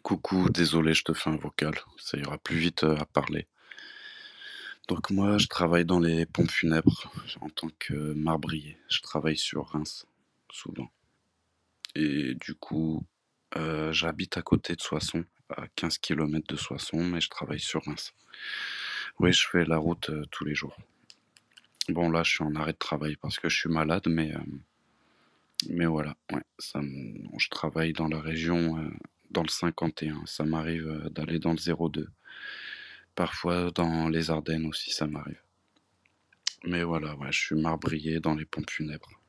Coucou, désolé, je te fais un vocal, ça ira plus vite, à parler. Donc moi, je travaille dans les pompes funèbres en tant que marbrier. Je travaille sur Reims, souvent et du coup, j'habite à côté de Soissons, à 15 kilomètres de Soissons, mais je travaille sur Reims. Oui, je fais la route, tous les jours. Bon là, je suis en arrêt de travail parce que je suis malade, mais voilà, ouais, je travaille dans la région, dans le 51. Ça m'arrive, d'aller dans le 02. Parfois dans les Ardennes aussi, ça m'arrive. Mais voilà, ouais, je suis marbrier dans les pompes funèbres.